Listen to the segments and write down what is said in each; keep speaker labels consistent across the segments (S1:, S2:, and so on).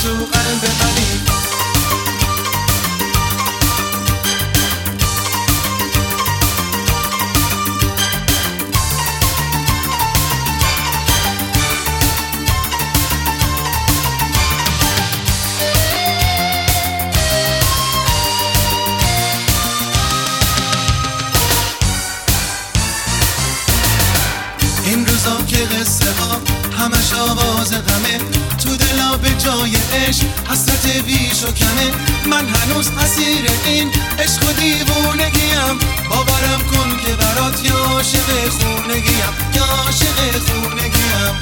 S1: تو قلب منی. این روزا که قصه ها همش آواز غمه، تو دلا به جای عشق حسرت بیش و کمه. من هنوز اسیر این عشق و دیوونگیم، باورم کن که برات یا عاشق خونگیم، یا عاشق خونگیم.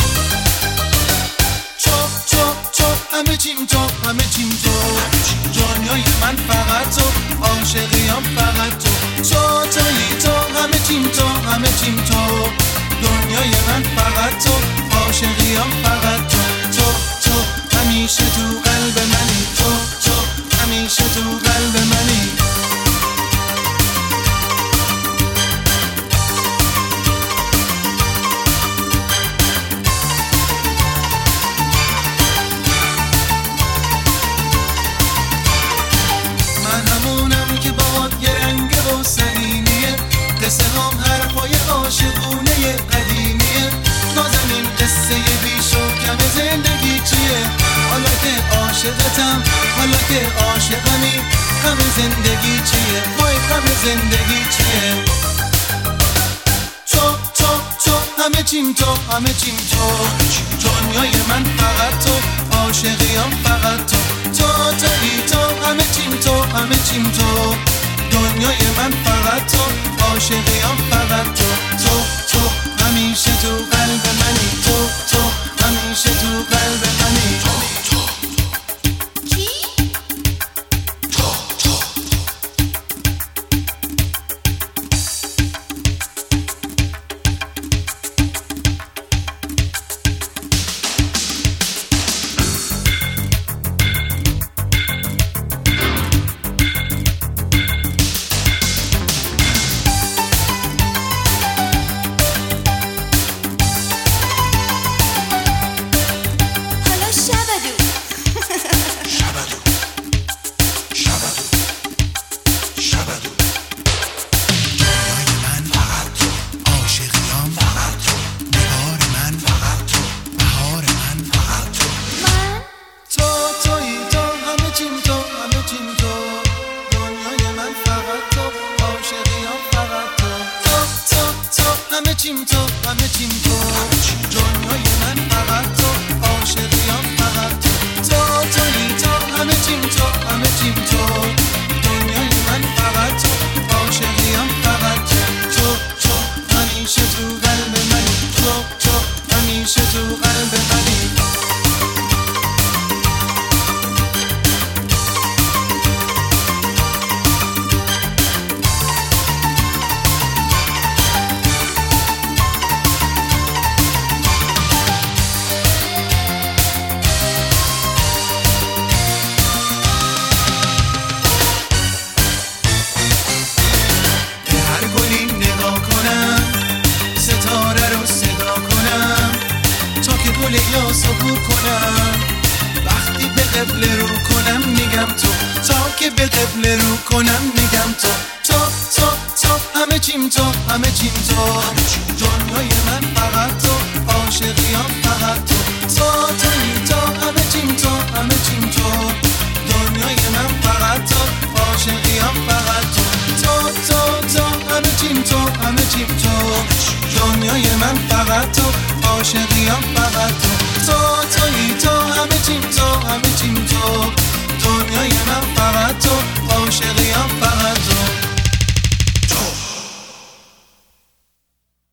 S1: چو همه چیم تو، همه چیم تو، دنیای من فقط تو، عاشقیم فقط تو. تویی تو، همه چیم تو، همه چیم تو، دنیای من فقط تو، عاشقیم فقط تو. تو همیشه تو قلب منی، تو همیشه تو قلب منی. من همونم که باد یه رنگ و سنینیه، قصه هم حرفای عاشقونه قدیمیه. نازنین قصه بیش و کم زندگی چیه؟ حالا که عاشقتم، حالا که عاشقمی، غم زندگی چیه؟ وای غم زندگی چیه؟ تو همه چیم تو، همه چیم تو، دنیای من فقط تو، عاشقیم فقط تو. تویی تو، همه چیم تو، همه چیم تو، دنیای من فقط تو، عاشقیم فقط تو. تو همیشه تو قلب منی، تو همیشه تو قلب منی. همه چیم تو، همه چیم تو، دنیای من فقط تو، عاشقیم فقط تو. تویی تو، همه چیم تو، همه چیم تو، دنیای من فقط تو، عاشقیم فقط تو. تو همیشه تو قلب منی، تو همیشه تو قلب منی. یا سکوت کنم وقتی به قبله رو کنم میگم تو، تا که به قبله رو کنم میگم تو. تو همه چیم تو، همه چیم تو، دنیای من فقط تو، عاشقیم فقط تو. تویی تو، همه چیم تو، همه چیم تو، دنیای من فقط تو، عاشقیم فقط تو. تو همه چیم تو، همه چیم تو، دنیای من فقط تو، عاشقیم فقط تو.